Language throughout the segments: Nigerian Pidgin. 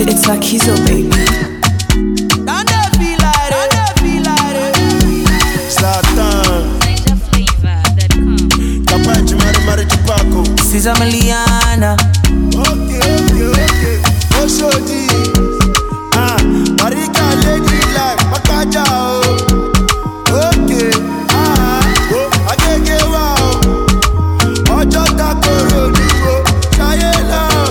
It's like he's a baby. Cesar Miliana. Okay. Oshodi. Marika lady like Makaja. Okay. Agege wow. Ojo takoro niwo. Jaye wow.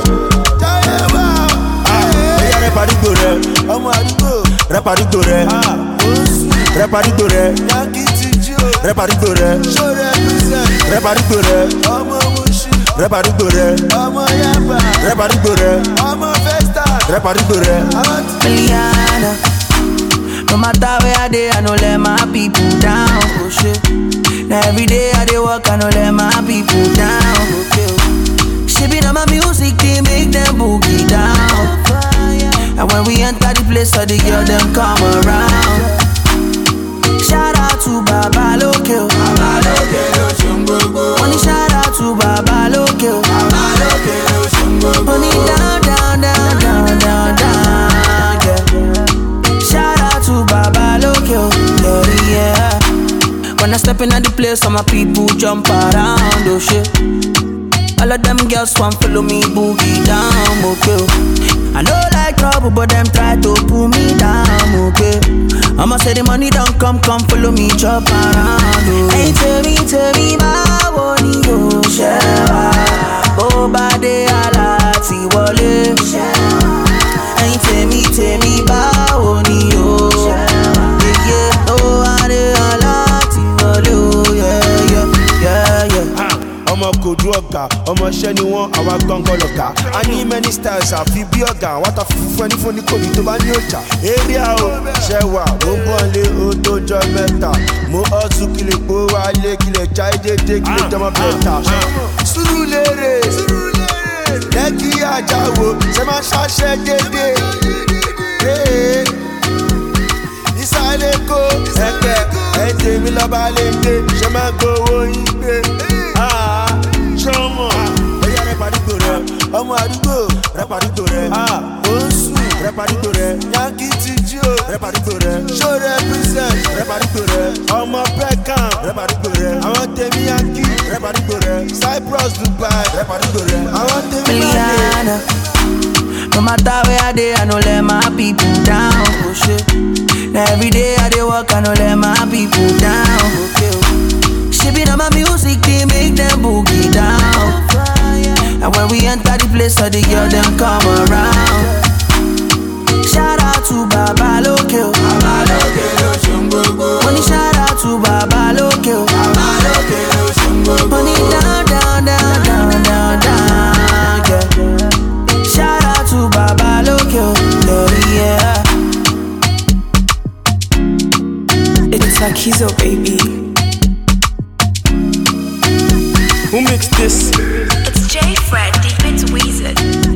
Oya reparito re. Ọmọ àdúgbò. Reparito re. Reparito re. Reparito re. Show represent. Reparito re. Ọmọ Mushi. Reparito re. Ọmọ Yaba. Reparito re. Ọmọ Festa. Reparito re. Miliana. No matter where I dey, I no let my people down. Oh shit. Now every day I dey work, I no let my people down. Okay. She be on my music, they make them boogie down. And when we enter the place, all the girls them come around. Shout out to Baba Loke. Baba Loke lo shungogo. Money shout out to Baba Loke. Baba Loke lo shungogo. Money down, yeah. Shout out to Baba Loke. Yeah. When I step in at the place, all my people jump around. Oh shit. All of them girls want follow me boogie down. Okay. I know like trouble, but them try to pull me down. Okay. I'ma say the money don't come follow me, chop around. Hey, tell me, my money go share. Oh, bade alati wale. Hey, tell me, my money go share. Yeah, oh, bade alati wale. Yeah. Ọmọ kojú ọ̀gá, ọmọ iṣẹ́ ni wọ́n, àwa gangan lọ̀gá. A ní many styles àfi bí ọ̀gá, wọ́n ta fífún ẹni fún ní kòní tó bá ní ọjà. Area o, ṣẹwà, ó ń bọ̀ lé o tó jọ mẹ́ta. Mo hustle kí lè gbó wálé, kí lè já dédé, kí lè jọmọ bẹ́ta. Surulere, Lẹ́kì Àjàwò, ṣe máa ṣàṣẹ dédé. Ìsàlẹ̀ kó ẹ̀kẹ́, ẹ̀jẹ̀ mi lọ́ba lè gbé, ṣe máa gbowó yín gbé. Ṣọmọ, oya reparito rẹ, ọmọ àdúgbò, reparito rẹ, oṣù, reparito rẹ, Yankee ti jí o, reparito rẹ, show represent, reparito rẹ, ọmọ Beckham, reparito rẹ, àwọn tèmi Yankee, reparito rẹ, Cyprus, Dubai, reparito rẹ, àwọn tèmi Miliana. No matter where I dey, I no let my people down. Oh shit. Now every day I dey work, I no let my people down. Okay. She be on my music, they make them boogie down. And when we enter the place, all the girls them come around. Shout out to Baba Loke. Baba Loke lo shungogo. Money shout out to Baba Loke. Baba Loke lo shungogo. Money down, yeah. Shout out to Baba Loke. Yeah. It's like he's a baby. Who mixed this? It's J Fred, deep into Weezer.